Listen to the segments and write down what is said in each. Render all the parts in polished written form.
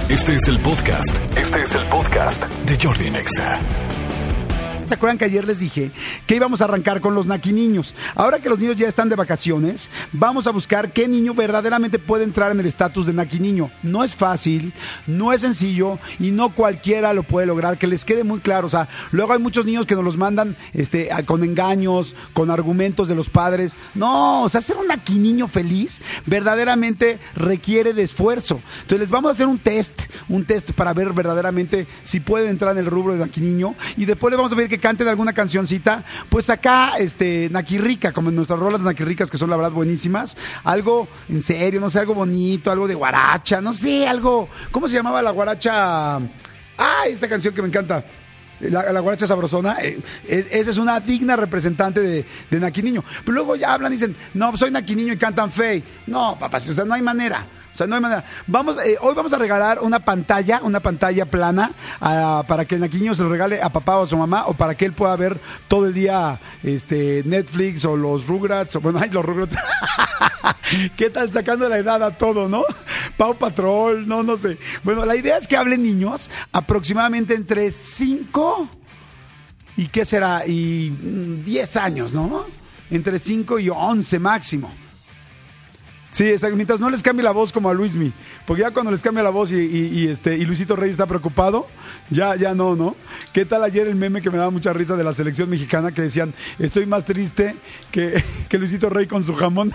Este es el podcast de Jordi Nexa. ¿Se acuerdan que ayer les dije que íbamos a arrancar con los naquiniños? Ahora que los niños ya están de vacaciones, vamos a buscar qué niño verdaderamente puede entrar en el estatus de naquiniño. No es fácil, no es sencillo y no cualquiera lo puede lograr, que les quede muy claro. O sea, luego hay muchos niños que nos los mandan con engaños, con argumentos de los padres. No, o sea, ser un naquiniño feliz verdaderamente requiere de esfuerzo. Entonces les vamos a hacer un test para ver verdaderamente si pueden entrar en el rubro de naquiniño y después les vamos a pedir que canten alguna cancioncita, pues acá, naquirrica, como en nuestras rolas naquirricas, que son la verdad buenísimas, algo en serio, no sé, algo bonito, algo de guaracha, no sé, algo, ¿cómo se llamaba la guaracha? Esta canción que me encanta, la guaracha sabrosona, esa es una digna representante de naquiniño. Pero luego ya hablan y dicen, no, soy naquiniño y cantan fey. No, papás, o sea, no hay manera. O sea, no hay manera. Hoy vamos a regalar una pantalla plana para que el naquiniño se lo regale a papá o a su mamá, o para que él pueda ver todo el día Netflix o los Rugrats, o bueno, los Rugrats. ¿Qué tal sacando la edad a todo, no? Paw Patrol, no sé. Bueno, la idea es que hablen niños aproximadamente entre 5 y ¿qué será? Y 10 años, ¿no? Entre 5 y 11 máximo. Sí, mientras no les cambie la voz como a Luismi, porque ya cuando les cambia la voz y Luisito Rey está preocupado, ya no. ¿Qué tal ayer el meme que me daba mucha risa de la selección mexicana que decían, estoy más triste que Luisito Rey con su jamón?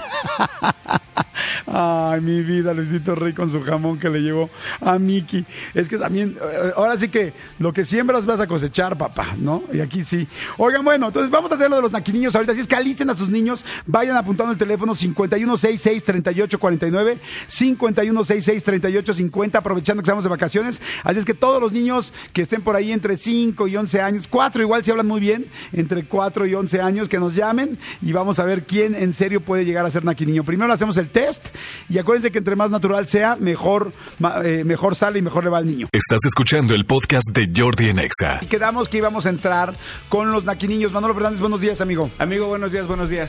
Ay, mi vida, Luisito Rey con su jamón que le llevó a Miki. Es que también, ahora sí que lo que siembras vas a cosechar, papá, ¿no? Y aquí sí. Oigan, bueno, entonces vamos a hacer lo de los naquiniños ahorita. Así es que alisten a sus niños, vayan apuntando el teléfono 5166-3849, 5166-3850, aprovechando que estamos de vacaciones. Así es que todos los niños que estén por ahí entre 5 y 11 años, 4 igual si hablan muy bien, entre 4 y 11 años, que nos llamen y vamos a ver quién en serio puede llegar a ser naquiniño. Primero hacemos el test y acuérdense que entre más natural sea, mejor sale y mejor le va al niño. Estás escuchando el podcast de Jordi Nexa. Y quedamos que íbamos a entrar con los naquiniños. Manolo Fernández, buenos días, amigo. Amigo, buenos días.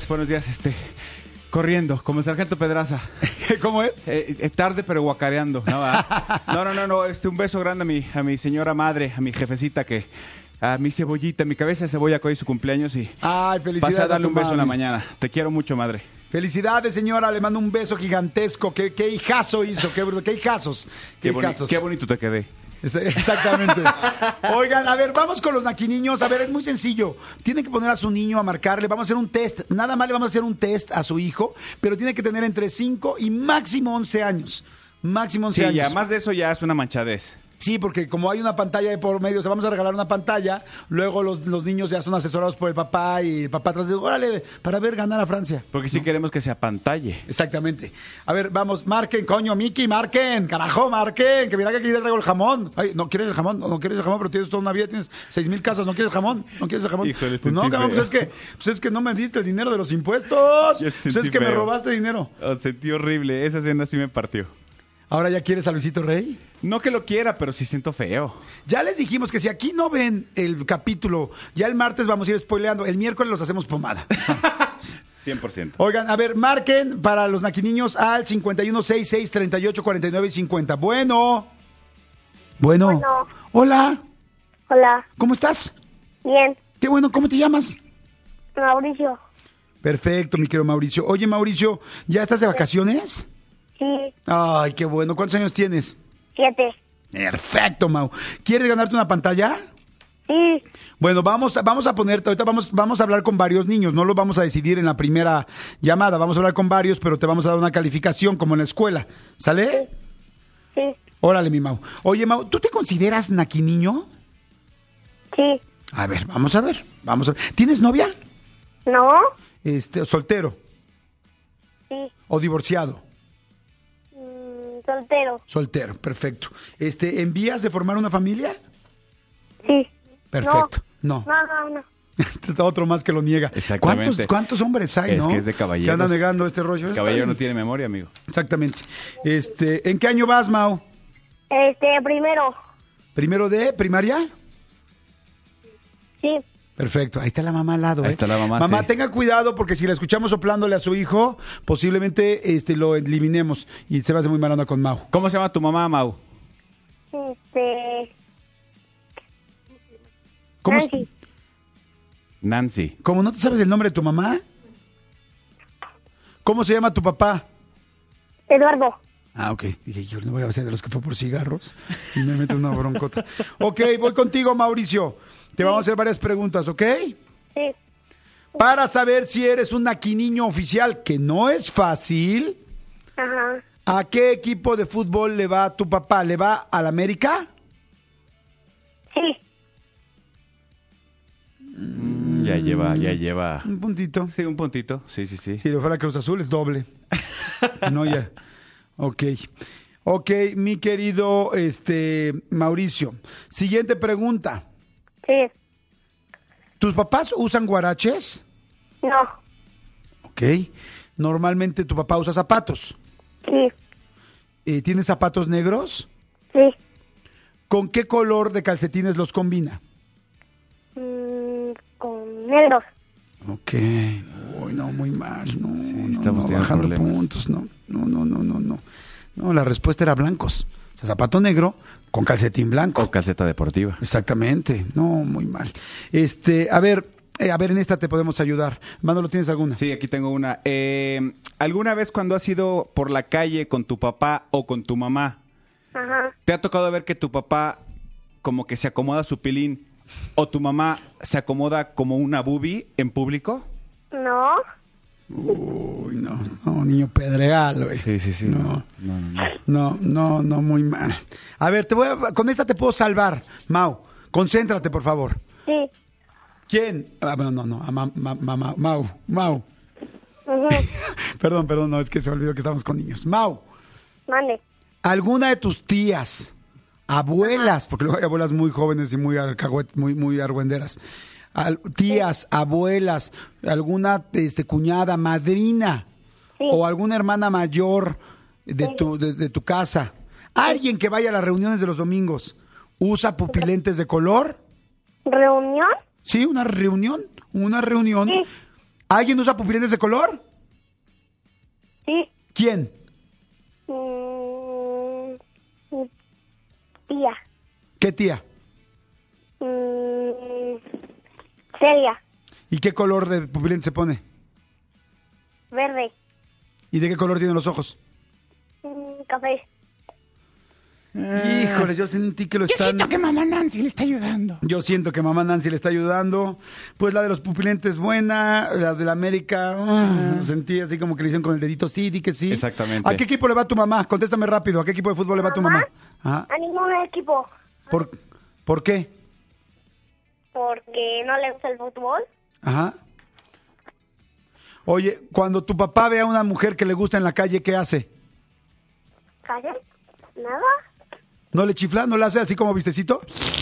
Corriendo, como el sargento Pedraza. ¿Cómo es? Tarde pero guacareando. No. Un beso grande a mi señora madre, a mi jefecita a mi cebollita, mi cabeza de cebolla que hoy es su cumpleaños y ay, felicidades. Pasé a darle un beso en la mañana. Te quiero mucho, madre. Felicidades, señora, le mando un beso gigantesco. ¿Qué hijazo hizo? ¿Qué hijazos? Qué bonito te quedé. Exactamente. Oigan, a ver, vamos con los naquiniños. A ver, es muy sencillo. Tienen que poner a su niño a marcarle. Vamos a hacer un test. Nada más le vamos a hacer un test a su hijo, pero tiene que tener entre 5 y máximo 11 años. Máximo 11 años. Sí, ya más de eso ya es una manchadez. Sí, porque como hay una pantalla de por medio, o sea, vamos a regalar una pantalla, luego los niños ya son asesorados por el papá y el papá atrás dice, órale, para ver ganar a Francia. Porque sí queremos que sea pantalla. Exactamente. A ver, vamos, marquen, coño, Miki, marquen, carajo, marquen, que mira que aquí te traigo el jamón. Ay, ¿no quieres el jamón? No quieres el jamón, pero tienes toda una vida, tienes 6,000 casas, ¿no quieres el jamón? ¿No quieres el jamón? Híjole, pues no, cabrón, pues es que no me diste el dinero de los impuestos. Pues es que me robaste dinero. Sentí horrible, esa escena sí me partió. ¿Ahora ya quieres a Luisito Rey? No que lo quiera, pero sí siento feo. Ya les dijimos que si aquí no ven el capítulo, ya el martes vamos a ir spoileando. El miércoles los hacemos pomada. 100%. Oigan, a ver, marquen para los naquiniños al 5166-3849-50. Bueno. Hola. Hola. ¿Cómo estás? Bien. Qué bueno. ¿Cómo te llamas? Mauricio. Perfecto, mi querido Mauricio. Oye, Mauricio, ¿ya estás de vacaciones? Sí. Ay, qué bueno. ¿Cuántos años tienes? 7. Perfecto, Mau. ¿Quieres ganarte una pantalla? Sí. Bueno, vamos a ponerte, ahorita vamos a hablar con varios niños, no los vamos a decidir en la primera llamada, vamos a hablar con varios, pero te vamos a dar una calificación como en la escuela, ¿sale? Sí. Órale, mi Mau. Oye, Mau, ¿tú te consideras naquiniño? Sí. A ver, vamos a ver. ¿Tienes novia? ¿No? ¿Soltero? Sí. ¿O divorciado? Soltero. Soltero, perfecto. ¿En vías de formar una familia? Sí. Perfecto. No. Otro más que lo niega. Exactamente. ¿Cuántos hombres hay, no? Es que es de caballeros. Que andan negando este rollo. Caballero no tiene memoria, amigo. Exactamente. ¿En qué año vas, Mau? Primero. ¿Primero de primaria? Sí. Perfecto, ahí está la mamá al lado. Ahí está la mamá. Mamá, sí. tenga cuidado porque si la escuchamos soplándole a su hijo, posiblemente lo eliminemos y se va a hacer muy mala onda con Mau. ¿Cómo se llama tu mamá, Mau? ¿Cómo, Nancy. Nancy. ¿Cómo no te sabes el nombre de tu mamá? ¿Cómo se llama tu papá? Eduardo. Ah, ok. Dije, yo no voy a ser de los que fue por cigarros y me meto una broncota. Ok, voy contigo, Mauricio. Te vamos a hacer varias preguntas, ¿ok? Sí. Para saber si eres un naquiniño oficial, que no es fácil. Ajá. ¿A qué equipo de fútbol le va tu papá? ¿Le va al América? Sí. Ya lleva. Un puntito. Sí, un puntito. Sí. Si le fuera Cruz Azul es doble. No, ya. Ok. Ok, mi querido Mauricio. Siguiente pregunta. Sí. ¿Tus papás usan guaraches? No. Ok. Normalmente tu papá usa zapatos. Sí. ¿Tienes zapatos negros? Sí. ¿Con qué color de calcetines los combina? Con negros. Ok. Uy, no, muy mal. No, estamos teniendo bajando problemas. puntos. No. No, la respuesta era blancos. O sea, zapato negro con calcetín blanco. O calceta deportiva. Exactamente. No, muy mal. A ver, en esta te podemos ayudar. Manolo, ¿tienes alguna? Sí, aquí tengo una. ¿Alguna vez cuando has ido por la calle con tu papá o con tu mamá, Ajá. te ha tocado ver que tu papá como que se acomoda su pilín o tu mamá se acomoda como una boobie en público? No. Uy, no, niño pedregal, güey. Sí. No, muy mal. A ver, con esta te puedo salvar. Mau, concéntrate, por favor. Sí. ¿Quién? No, Mau. Ujú. Perdón, no, es que se me olvidó que estamos con niños. Mau, Mande. ¿alguna de tus tías, abuelas, porque luego hay abuelas muy jóvenes y muy argüenderas, tías, abuelas, alguna cuñada, madrina, Sí. o alguna hermana mayor de tu casa, alguien que vaya a las reuniones de los domingos, usa pupilentes de color? ¿Reunión? Sí, una reunión. Sí. ¿Alguien usa pupilentes de color? Sí. ¿Quién? Tía. ¿Qué tía? Celia. ¿Y qué color de pupilente se pone? Verde. ¿Y de qué color tienen los ojos? Café. Híjoles, yo sentí que lo están... Yo siento que mamá Nancy le está ayudando. Yo siento que mamá Nancy le está ayudando. Pues la de los pupilentes buena, la de la América, sentí así como que le hicieron con el dedito, sí, di que sí. Exactamente. ¿A qué equipo le va tu mamá? Contéstame rápido, ¿a qué equipo de fútbol le va tu mamá? Ajá. A ningún equipo. ¿Por qué? Porque no le gusta el fútbol. Ajá. Oye, cuando tu papá ve a una mujer que le gusta en la calle, ¿qué hace? ¿Calle? ¿Nada? ¿No le chifla? ¿No le hace así como vistecito?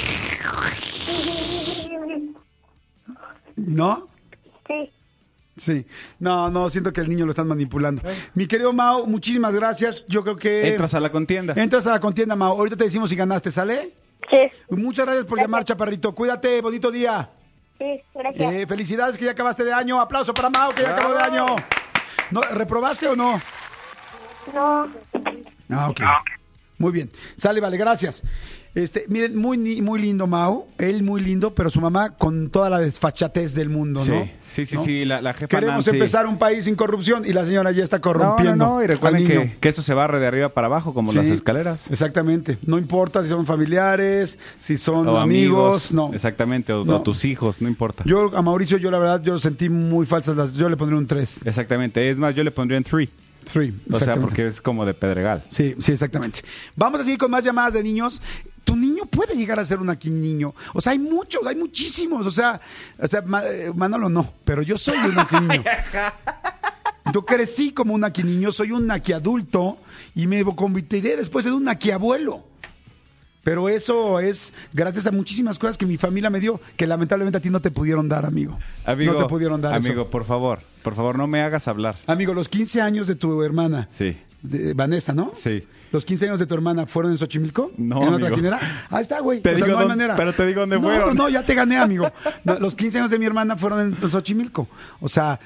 ¿No? Sí. Sí. No, siento que el niño lo están manipulando. Mi querido Mau, muchísimas gracias. Yo creo que... Entras a la contienda. Entras a la contienda, Mau. Ahorita te decimos si ganaste, ¿sale? Sí. Muchas gracias por llamar, chaparrito. Cuídate, bonito día. Sí, gracias. Felicidades que ya acabaste de año. Aplauso para Mau, que ya acabó de año. ¿No, ¿reprobaste o no? No. Ah, ok. Muy bien. Sale, vale, gracias. Miren, muy lindo Mau, él muy lindo, pero su mamá con toda la desfachatez del mundo, ¿no? Sí, la jefa Queremos Nancy. empezar un país sin corrupción y la señora ya está corrompiendo. No, y al recuerden niño. que esto se barre de arriba para abajo como Sí, las escaleras. Exactamente. No importa si son familiares, si son O amigos, no. Exactamente, o No. tus hijos, no importa. Yo a Mauricio, la verdad, yo sentí muy falsas yo le pondría un 3. Exactamente, es más, yo le pondría en 3. O sea, porque es como de pedregal. Sí, exactamente. Vamos a seguir con más llamadas de niños. Tu niño puede llegar a ser un niño. O sea, hay muchísimos. O sea, Manolo no, pero yo soy un niño. Yo crecí como un niño, soy un adulto y me convertiré después en un abuelo. Pero eso es gracias a muchísimas cosas que mi familia me dio, que lamentablemente a ti no te pudieron dar, amigo. No te pudieron dar amigo, eso. por favor, no me hagas hablar. Amigo, los 15 años de tu hermana, Sí. de Vanessa, ¿no? Sí. ¿Los 15 años de tu hermana fueron en Xochimilco? No, ¿En otra amigo. quinera? Ahí está, güey. Te O sea, digo no hay dónde- manera. pero te digo dónde fueron. No, ya te gané, amigo. No, los 15 años de mi hermana fueron en Xochimilco. O sea,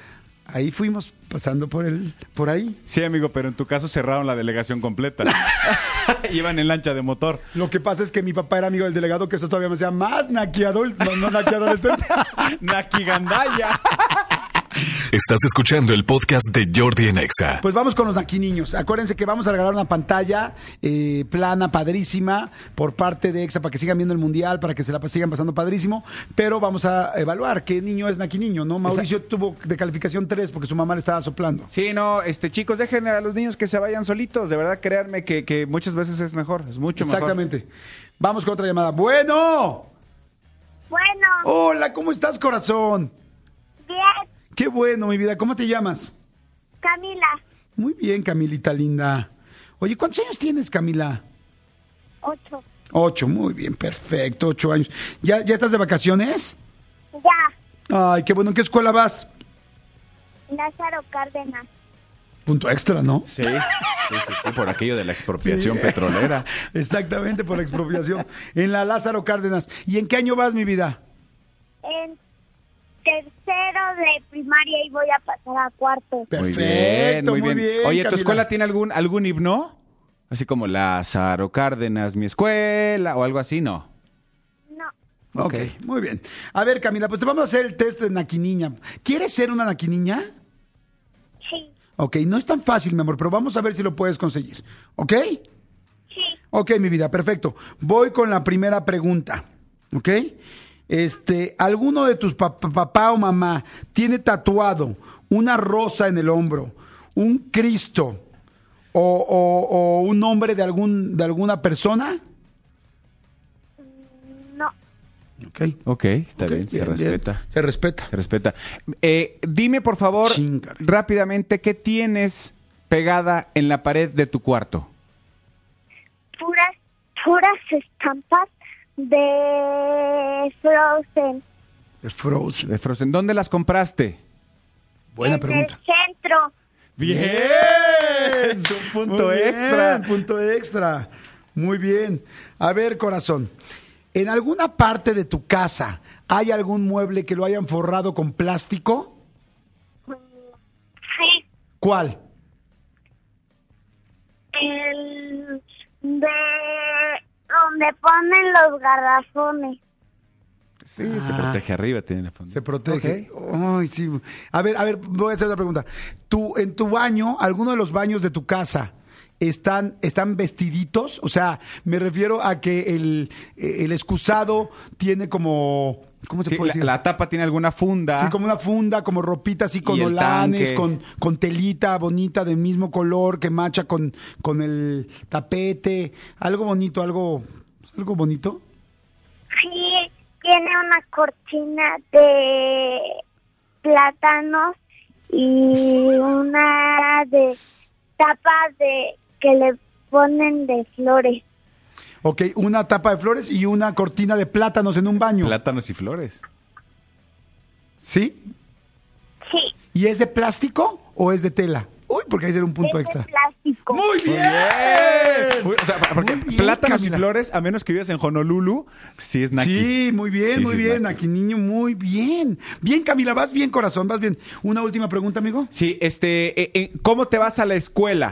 Ahí fuimos pasando por ahí. Sí, amigo, pero en tu caso cerraron la delegación completa. Iban en lancha de motor. Lo que pasa es que mi papá era amigo del delegado, que eso todavía me hacía más no naquiadolescente. Naquigandaya. Estás escuchando el podcast de Jordi en Exa. Pues vamos con los naquiniños. Acuérdense que vamos a regalar una pantalla plana, padrísima, por parte de Exa, para que sigan viendo el Mundial, para que se la sigan pasando padrísimo. Pero vamos a evaluar qué niño es naquiniño, ¿no? Mauricio tuvo de calificación 3 porque su mamá le estaba soplando. Sí, no, chicos, dejen a los niños que se vayan solitos. De verdad, créanme que muchas veces es mejor, es mucho mejor. Exactamente. Vamos con otra llamada. ¡Bueno! Bueno, Hola, ¿cómo estás, corazón? bien, Qué bueno, mi vida. ¿Cómo te llamas? Camila, Muy bien, Camilita linda. Oye, ¿cuántos años tienes, Camila? 8. 8, muy bien, perfecto, 8 años. ¿Ya estás de vacaciones? Ya, Ay, qué bueno. ¿En qué escuela vas? Lázaro Cárdenas. Punto extra, ¿no? Sí, por aquello de la expropiación petrolera. Exactamente, por la expropiación. En la Lázaro Cárdenas. ¿Y en qué año vas, mi vida? En tercero de primaria y voy a pasar a cuarto. Perfecto, muy bien. Oye, ¿tu Camila. escuela tiene algún himno? Así como Lázaro Cárdenas, mi escuela, o algo así, ¿no? No, Ok, muy bien. A ver, Camila, pues te vamos a hacer el test de naquiniña. ¿Quieres ser una naquiniña? sí, Ok, no es tan fácil, mi amor, pero vamos a ver si lo puedes conseguir. ¿Ok? sí, Ok, mi vida, perfecto. Voy con la primera pregunta. ¿Ok? ¿Alguno de tus papá o mamá tiene tatuado una rosa en el hombro, un Cristo o un nombre de alguna persona? no, Ok, está Ok, bien, se respeta. Se respeta. Se respeta. Dime, por favor, Chinga. rápidamente, ¿qué tienes pegada en la pared de tu cuarto? puras estampas de Frozen. De Frozen. De Frozen. ¿Dónde las compraste? Buena en pregunta. el centro. ¡Bien! Es un punto Muy bien, extra. punto extra. Muy bien. A ver, corazón. ¿En alguna parte de tu casa hay algún mueble que lo hayan forrado con plástico? Sí, ¿Cuál? el de donde ponen los garrafones. Sí, se protege arriba, tiene la fondo. Se protege. Ay, sí. A ver, voy a hacer una pregunta. ¿En tu baño, alguno de los baños de tu casa, están vestiditos? O sea, me refiero a que el excusado tiene como... ¿Cómo se Sí, puede decir? la tapa tiene alguna funda. Sí, como una funda, como ropita así con Y el olanes, tanque. con telita bonita del mismo color que macha con el tapete. Algo bonito, algo bonito. Sí, tiene una cortina de plátanos y una de tapas que le ponen de flores. Ok, una tapa de flores y una cortina de plátanos en un baño. Plátanos y flores. ¿Sí? Sí, ¿Y es de plástico o es de tela? Uy, porque ahí será un punto es extra. de plástico. ¡Muy bien! Uy, o sea, porque Muy bien, plátanos Camila. y flores, a menos que vivas en Honolulu, sí es naki. Sí, muy bien, Sí, muy sí es bien. naki. Aquí, niño, muy bien. Bien, Camila, vas bien, corazón, vas bien. Una última pregunta, amigo. Sí, ¿cómo te vas a la escuela?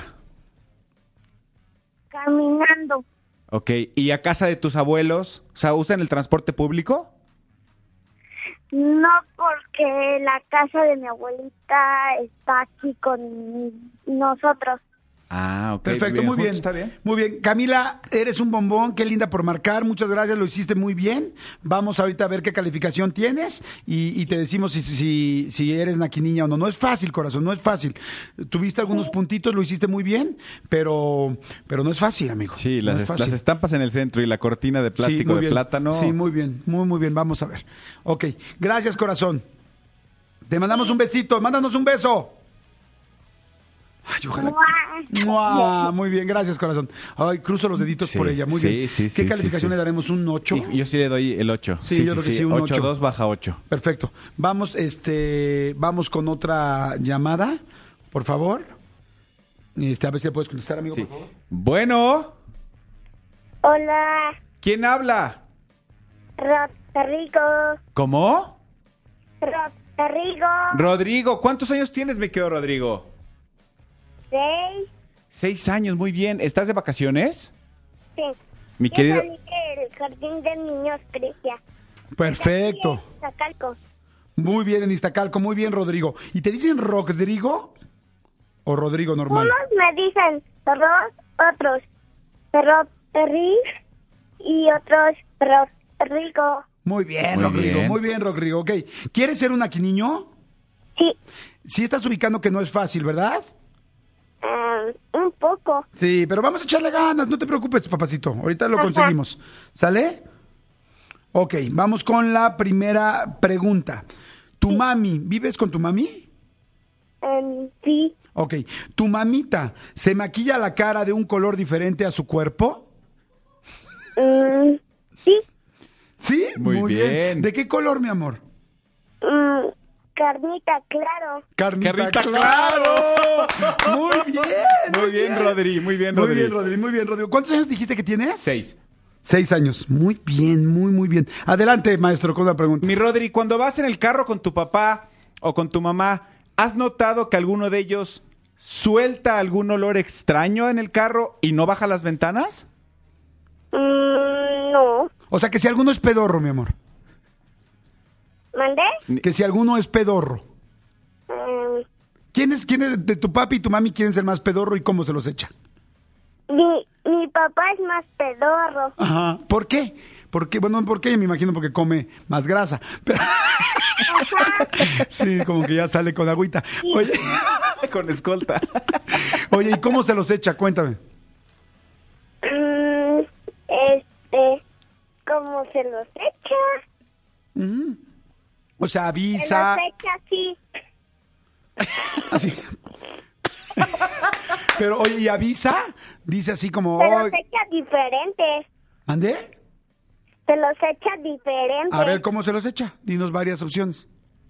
Caminando. Ok, ¿y a casa de tus abuelos? O sea, ¿usan el transporte público? No, porque la casa de mi abuelita está aquí con nosotros. Ah, ok. Perfecto, muy bien. Está bien. Muy bien. Camila, eres un bombón, qué linda por marcar. Muchas gracias, lo hiciste muy bien. Vamos ahorita a ver qué calificación tienes y te decimos si eres naquiniña o no. No es fácil, corazón, no es fácil. Tuviste algunos puntitos, lo hiciste muy bien, pero no es fácil, amigo. Sí, No las es fácil. estampas en el centro y la cortina de plástico muy de bien. plátano. Sí, muy bien, muy bien. Vamos a ver. Ok, gracias, corazón. Te mandamos un besito, mándanos un beso. Ay, ojalá. ¡Mua! Muy bien, gracias, corazón. Ay, cruzo los deditos Sí, por ella, muy sí, bien. sí, ¿Qué sí, calificación sí. le daremos? ¿Un 8? Y yo sí le doy el 8. Sí, yo creo que sí, un 8. 8-2 baja 8. Perfecto. Vamos con otra llamada, por favor. A ver si le puedes contestar, amigo, Sí. por favor. Bueno, Hola, ¿quién habla? Rodrigo. ¿Cómo? Rodrigo. Rodrigo, ¿cuántos años tienes, mi querido Rodrigo? 6. 6 años, muy bien. ¿Estás de vacaciones? Sí. Mi Yo querido... salí del jardín de niños Cristian. Perfecto. Zacalco. Muy bien, en Iztacalco, muy bien, Rodrigo. ¿Y te dicen Rodrigo o Rodrigo normal? Unos me dicen otros Rodrigo y otros Rodrigo. Muy bien, Muy Rodrigo, bien. muy bien, Rodrigo. Ok, ¿quieres ser un naquiniño? Sí, Sí estás ubicando que no es fácil, ¿verdad? un poco. Sí, pero vamos a echarle ganas, no te preocupes, papacito. Ahorita lo Ajá. conseguimos. ¿Sale? Ok, vamos con la primera pregunta. ¿Tu mami, vives con tu mami? Sí, Ok, ¿tu mamita se maquilla la cara de un color diferente a su cuerpo? sí, ¿Sí? Muy bien. ¿De qué color, mi amor? carnita, claro. Carnita, claro. Muy bien. Muy bien, Rodri, muy bien, Muy Rodri. bien, Rodri, muy bien, Rodrigo. ¿Cuántos años dijiste que tienes? 6. 6 años. Muy bien, muy bien. Adelante, maestro, con la pregunta. Mi Rodri, cuando vas en el carro con tu papá o con tu mamá, ¿has notado que alguno de ellos suelta algún olor extraño en el carro y no baja las ventanas? No. O sea, que si alguno es pedorro, mi amor. ¿Mandé? Que si alguno es pedorro. ¿Quién es de tu papi y tu mami, quién es el más pedorro y cómo se los echa? Mi papá es más pedorro. Ajá. ¿Por qué? Bueno, ¿por qué? Me imagino porque come más grasa. Pero... Sí, como que ya sale con agüita. Oye, Con escolta. oye, ¿y cómo se los echa? Cuéntame. ¿Cómo se los echa? O sea, Se avisa. los echa así. Así. Pero, oye, ¿y avisa? Dice así como... Se los "Ay". echa diferentes. ¿Ande? Se los echa diferentes. A ver, ¿cómo se los echa? Dinos varias opciones.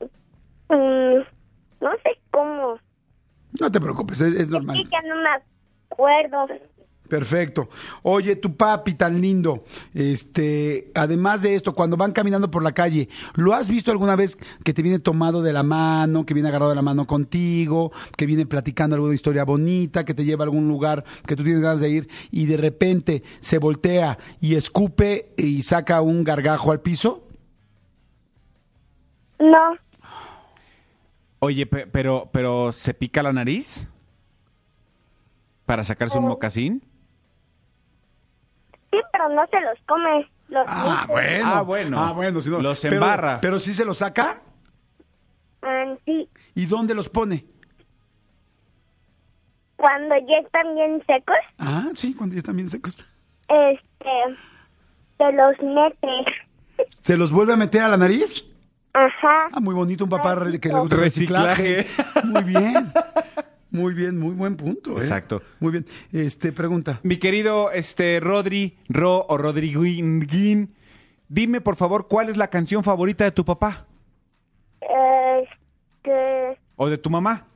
No sé cómo. No te preocupes, es normal. Sí, ya no me acuerdo. Perfecto. Oye, tu papi tan lindo, además de esto, cuando van caminando por la calle, ¿lo has visto alguna vez que te viene tomado de la mano, que viene agarrado de la mano contigo, que viene platicando alguna historia bonita, que te lleva a algún lugar que tú tienes ganas de ir y de repente se voltea y escupe y saca un gargajo al piso? No, Oye, pero ¿se pica la nariz? ¿Para sacarse un mocasín? sí, pero no se los come. Los Bueno. Ah, bueno. Si no- Los pero- embarra. Pero sí se los saca. sí, ¿Y dónde los pone? cuando ya están bien secos, Ah, sí, cuando ya están bien secos. se los mete. ¿Se los vuelve a meter a la nariz? Ajá. Ah, muy bonito, un papá que le gusta el reciclaje. Reciclaje. Muy bien. Muy bien, muy buen punto. Exacto. Muy bien. Pregunta. Mi querido Rodri, o Rodriguín, dime por favor, ¿cuál es la canción favorita de tu papá? ¿O de tu mamá?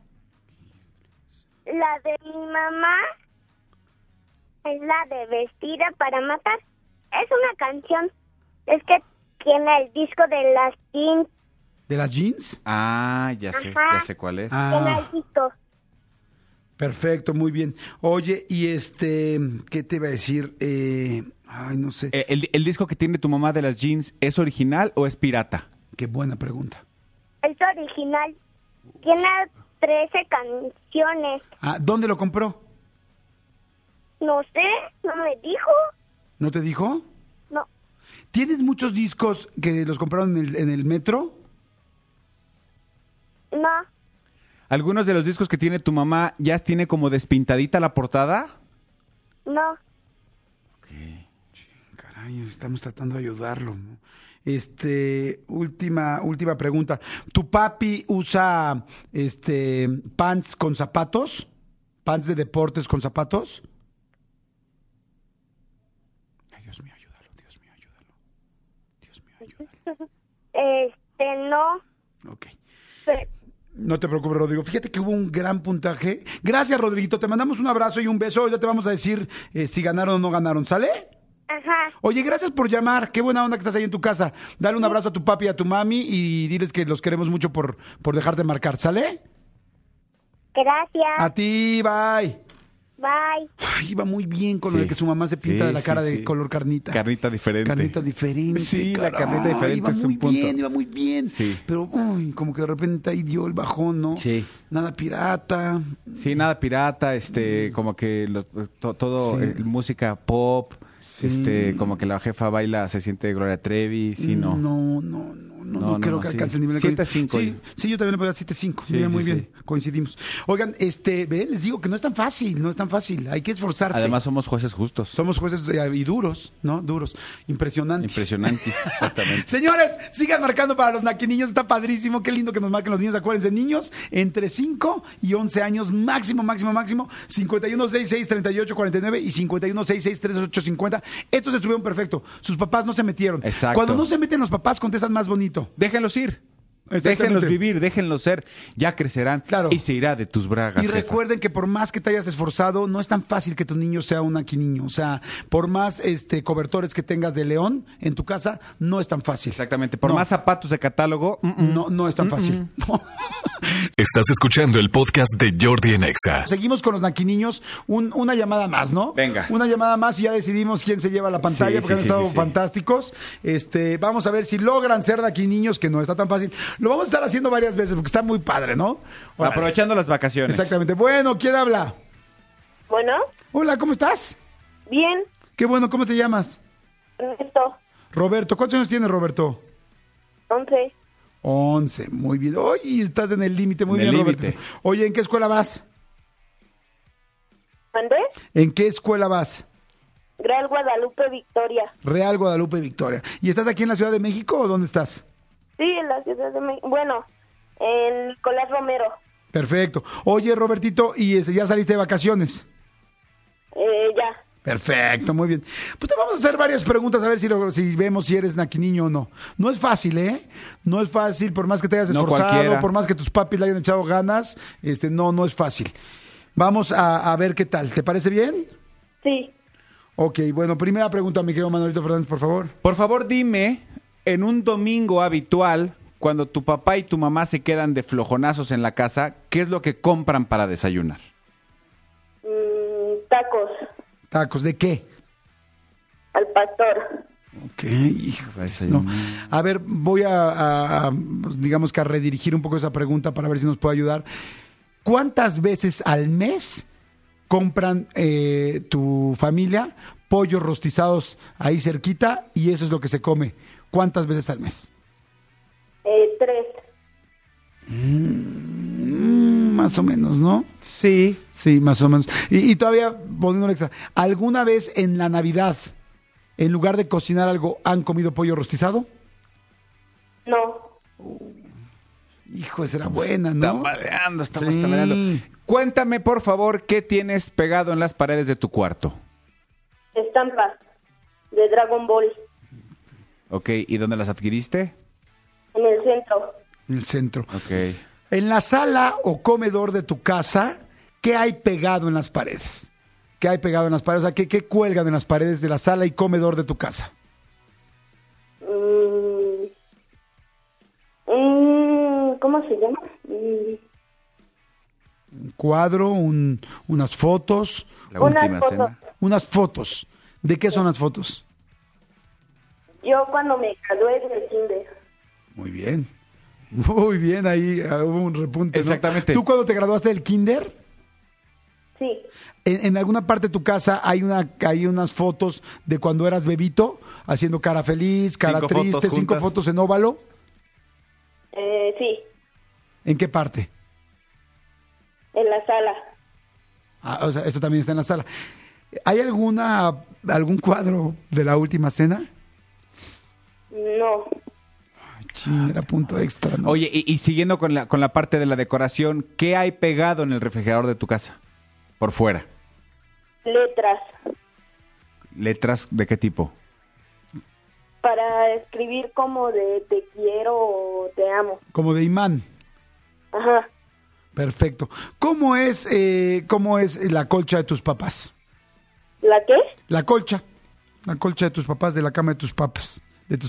La de mi mamá es la de Vestida para Matar. Es una canción. Es que tiene el disco de las jeans. ¿De las jeans? Ah, ya Ajá. sé cuál es. Tiene Ah, el disco. perfecto, muy bien. Oye, y ¿qué te iba a decir? Ay, no sé. ¿El disco que tiene tu mamá de las jeans es original o es pirata? Qué buena pregunta. Es original. Tiene 13 canciones. Ah, ¿dónde lo compró? No sé, no me dijo. ¿No te dijo? No, ¿Tienes muchos discos que los compraron en el metro? no. ¿Algunos de los discos que tiene tu mamá ya tiene como despintadita la portada? No, Caray, estamos tratando de ayudarlo, ¿no? Última pregunta. ¿Tu papi usa pants con zapatos? ¿Pants de deportes con zapatos? Ay, Dios mío, ayúdalo, Dios mío, ayúdalo. Dios mío, ayúdalo. no. Ok. Pero, No te preocupes, Rodrigo. Fíjate que hubo un gran puntaje. Gracias, Rodriguito. Te mandamos un abrazo y un beso. Ya te vamos a decir si ganaron o no ganaron. ¿Sale? Ajá. Oye, gracias por llamar. Qué buena onda que estás ahí en tu casa. Dale un abrazo a tu papi y a tu mami y diles que los queremos mucho por dejarte marcar. ¿Sale? Gracias. A ti, bye. Bye. Ay, iba muy bien con lo Sí. de que su mamá se pinta Sí, de la cara sí, de sí. color carnita. Carnita diferente. Carnita diferente. Sí, la caray. carnita diferente Iba es muy un punto. bien, iba muy bien. Sí. Pero, uy, como que de repente ahí dio el bajón, ¿no? Sí. Nada pirata. Sí, nada pirata, como que todo Sí. música pop, como que la jefa baila, se siente Gloria Trevi, sí, no. No creo que sí. alcance el nivel de 7.5. Sí, yo también le ponía 7.5. Sí, Mira, sí, muy sí. bien, coincidimos. Oigan, ven, les digo que no es tan fácil, hay que esforzarse. Además somos jueces justos. Somos jueces y duros, ¿no? Duros, impresionantes. Impresionantes, exactamente. Señores, sigan marcando para los naquiniños, está padrísimo, qué lindo que nos marquen los niños, acuérdense, niños entre 5 y 11 años, máximo, 5166-3849 y 5166-3850. Estos estuvieron perfecto, sus papás no se metieron. Exacto. Cuando no se meten los papás, contestan más bonito. Déjenlos ir. Exactamente. Déjenlos vivir, déjenlos ser, ya crecerán Claro. y se irá de tus bragas. Y jefa. recuerden que por más que te hayas esforzado, no es tan fácil que tu niño sea un naquiniño. O sea, por más cobertores que tengas de león en tu casa, no es tan fácil. Exactamente, por No. más zapatos de catálogo, No es tan fácil. Estás escuchando el podcast de Jordi en Exa. Seguimos con los naquiniños. Una llamada más, ¿no? Venga. Una llamada más y ya decidimos quién se lleva la pantalla Sí, porque sí, han sí, estado sí, sí. fantásticos. Vamos a ver si logran ser naquiniños, que no está tan fácil. Lo vamos a estar haciendo varias veces porque está muy padre, ¿no? Órale. aprovechando las vacaciones. Exactamente. Bueno, ¿quién habla? Bueno, Hola, ¿cómo estás? bien, Qué bueno, ¿cómo te llamas? Ernesto, Roberto. ¿Cuántos años tienes, Roberto? 11, 11, muy bien. Oye, estás en el límite, muy En el bien, Roberto. límite. Oye, ¿en qué escuela vas? ¿mandé? ¿En qué escuela vas? Real Guadalupe Victoria. Real Guadalupe Victoria. ¿Y estás aquí en la Ciudad de México o dónde estás? Sí, en la Ciudad de México. Bueno, en Nicolás Romero. Perfecto. Oye, Robertito, ¿y ya saliste de vacaciones? Ya. Perfecto, muy bien. Pues te vamos a hacer varias preguntas a ver si vemos si eres naquiniño o no. No es fácil, ¿eh? No es fácil, por más que te hayas No esforzado, cualquiera. por más que tus papis le hayan echado ganas, no es fácil. Vamos a ver qué tal. ¿Te parece bien? Sí. Ok, bueno, primera pregunta, mi querido Manuelito Fernández, por favor. Por favor, dime, en un domingo habitual, cuando tu papá y tu mamá se quedan de flojonazos en la casa, ¿qué es lo que compran para desayunar? Tacos ¿Tacos de qué? al pastor. Ok, hijo. No. A ver, voy digamos que a redirigir un poco esa pregunta para ver si nos puede ayudar. ¿Cuántas veces al mes compran tu familia pollos rostizados ahí cerquita y eso es lo que se come? ¿Cuántas veces al mes? 3. Más o menos, ¿no? Sí. Sí, más o menos. Y todavía poniendo un extra. ¿Alguna vez en la Navidad, en lugar de cocinar algo, han comido pollo rostizado? No. Hijo, esa era buena, ¿no? Estamos Sí. tambaleando. Cuéntame, por favor, ¿qué tienes pegado en las paredes de tu cuarto? Estampas de Dragon Ball Ok, ¿y dónde las adquiriste? en el centro. En el centro. Ok. En la sala o comedor de tu casa, ¿qué hay pegado en las paredes? ¿Qué hay pegado en las paredes? O sea, ¿qué cuelgan en las paredes de la sala y comedor de tu casa? ¿Cómo se llama? Un cuadro, unas fotos. La Unas última fotos. cena. Unas fotos. ¿De qué son las fotos? Yo cuando me gradué del kinder. Muy bien. Muy bien, ahí hubo un repunte, ¿no? Exactamente. ¿Tú cuando te graduaste del kinder, Sí. en alguna parte de tu casa hay unas fotos de cuando eras bebito, haciendo cara feliz, cara 5 triste, fotos 5 juntas. fotos en óvalo? Sí, ¿En qué parte? en la sala. O sea, esto también está en la sala. ¿Hay algún cuadro de la última cena? No. Chin, era punto extra, ¿no? Oye, y siguiendo con la parte de la decoración, ¿qué hay pegado en el refrigerador de tu casa? Por fuera. Letras ¿Letras de qué tipo? para escribir como de te quiero o te amo. Como de imán. Ajá. Perfecto. ¿Cómo es la colcha de tus papás? ¿La qué? La colcha. La colcha de tus papás, de la cama de tus papas.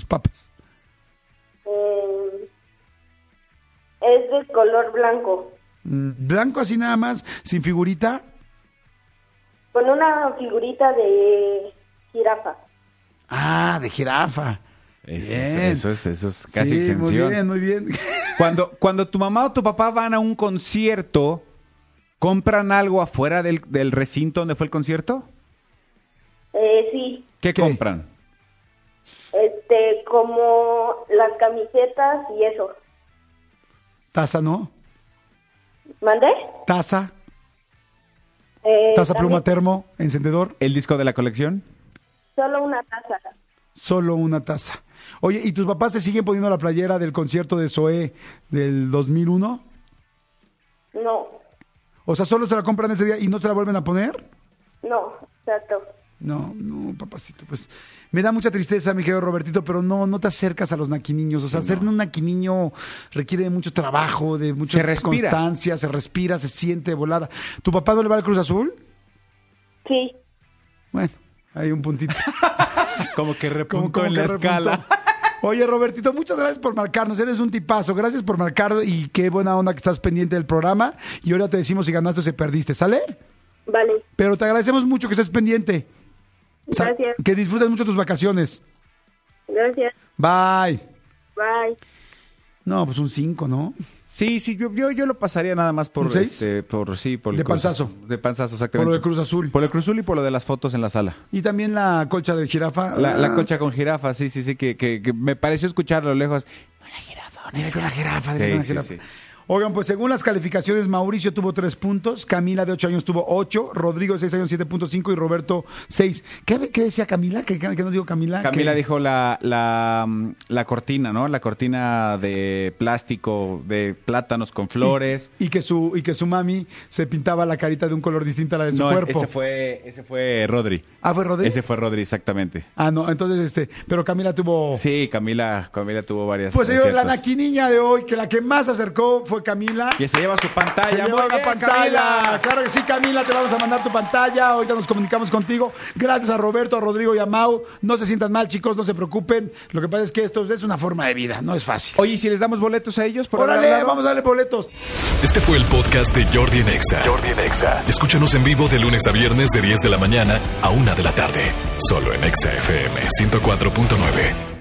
Es de color blanco. Blanco así nada más, sin figurita. Con una figurita de jirafa. Ah, de jirafa. Eso es casi extensión. Muy bien. Cuando tu mamá o tu papá van a un concierto, ¿compran algo afuera del recinto donde fue el concierto? Sí. ¿Qué compran? Como las camisetas y eso. Taza, ¿no? ¿Mandé? Taza. Taza, pluma, termo, encendedor. ¿El disco de la colección? Solo una taza. Solo una taza. Oye, ¿y tus papás se siguen poniendo la playera del concierto de Zoé del 2001? No. O sea, ¿solo se la compran ese día y no se la vuelven a poner? No, exacto. No, papacito, pues me da mucha tristeza, mi querido Robertito, pero no te acercas a los naquiniños. O sea, ser un naquiniño requiere de mucho trabajo, de mucha constancia, se respira, se siente volada. ¿Tu papá no le va al Cruz Azul? Sí. Bueno, hay un puntito. Como que repuntó en la escala. Oye, Robertito, muchas gracias por marcarnos. Eres un tipazo. Gracias por marcar y qué buena onda que estás pendiente del programa. Y ahora te decimos si ganaste o si perdiste, ¿sale? Vale. Pero te agradecemos mucho que estés pendiente. Gracias. Que disfrutes mucho tus vacaciones. Gracias. Bye. Bye. No, pues un 5, ¿no? Sí, yo lo pasaría nada más por ¿Un 6? por el De panzazo. De panzazo, exactamente. Por lo de Cruz Azul. Por el Cruz Azul y por lo de las fotos en la sala. Y también la colcha de jirafa. La colcha con jirafa, sí, que me pareció escucharlo a lo lejos. Dile con la jirafa, Sí, con la sí, jirafa. sí. Oigan, pues según las calificaciones, Mauricio tuvo 3 puntos, Camila de 8 años tuvo 8, Rodrigo de 6 años 7.5 y Roberto 6. ¿Qué decía Camila? ¿Qué nos dijo Camila? Camila dijo la cortina, ¿no? La cortina de plástico de plátanos con flores. Y que su mami se pintaba la carita de un color distinto a la de su cuerpo. Ese fue Rodri. ¿Ah, fue Rodri? Ese fue Rodri, exactamente. Ah, no, entonces pero Camila tuvo... Sí, Camila tuvo varias. Pues señor, la aciertos. naquiniña de hoy, que la que más acercó fue Camila. Que se lleva su pantalla. Se llevó Muy la bien, pantalla. Camila. Claro que sí, Camila, te vamos a mandar tu pantalla. Ahorita nos comunicamos contigo. Gracias a Roberto, a Rodrigo y a Mau. No se sientan mal, chicos, no se preocupen. Lo que pasa es que esto es una forma de vida, no es fácil. Oye, ¿y si les damos boletos a ellos? Órale, vamos a darle boletos. Este fue el podcast de Jordi en Exa. Escúchanos en vivo de lunes a viernes de 10 de la mañana a 1 de la tarde. Solo en Exa FM 104.9.